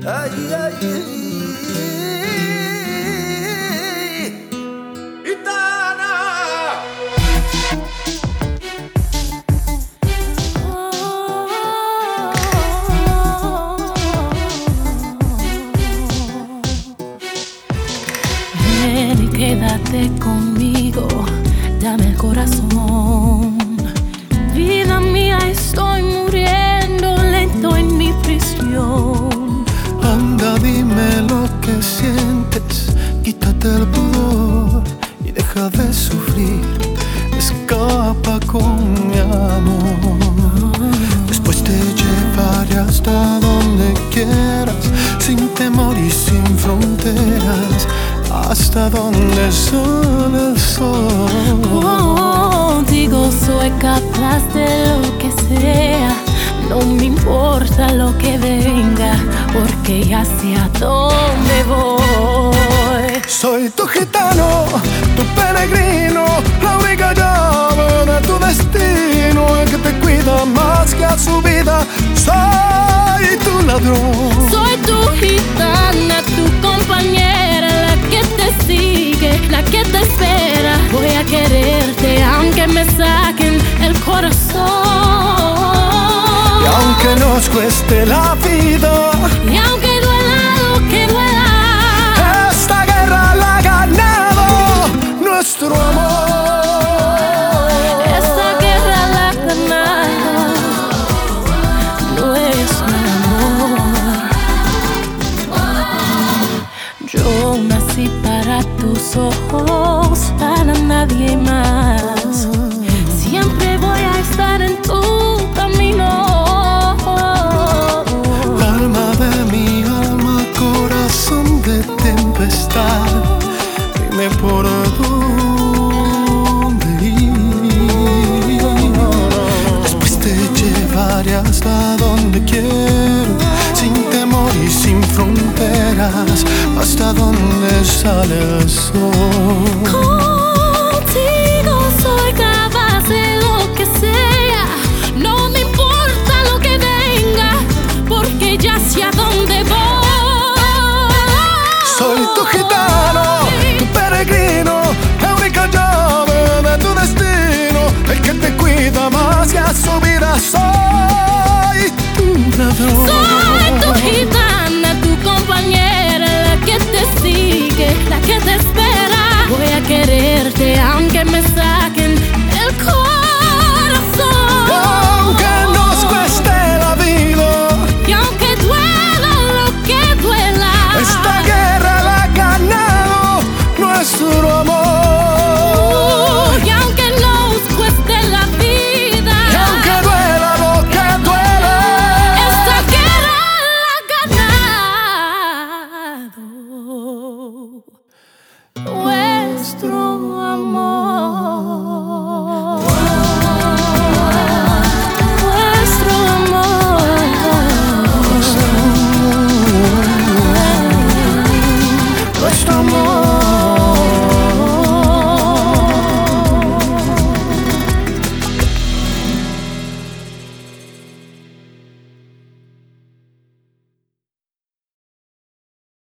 Ay, ay, ay. Gitana. Ven y quédate conmigo, dame el corazón. Vida mía, estoy muriendo lento en mi prisión. Anda, dime lo que sientes, quítate el pudor y deja de sufrir. Escapa con mi amor. Después te llevaré hasta donde quieras, sin temor y sin fronteras, hasta donde sale el sol. Contigo soy capaz de lo que sea, no me importa lo que venga, porque ya sé a dónde voy. Soy tu gitano, tu peregrino, la única llave de tu destino, el que te cuida más que a su vida. Soy tu ladrón. Soy tu gitana, tu compañera, la que te sigue, la que te espera. Voy a quererte aunque me saquen el corazón. Y aunque nos cueste la vida, y aunque duela lo que duela, esta guerra la ha ganado nuestro amor. esta guerra la ha ganado nuestro amor. Yo nací para tus ojos, para nadie más. Siempre voy a estar en tu camino. Alma de mi alma, corazón de tempestad, dime por dónde ir. Después te llevaré hasta donde quiero, sin temor y sin fronteras, hasta donde sale el sol. Contigo soy capaz de lo que sea, no me importa lo que venga, porque ya sé a dónde voy. Soy tu gitano, tu peregrino, la única llave de tu destino, el que te cuida más que a su vida. Soy tu ladrón.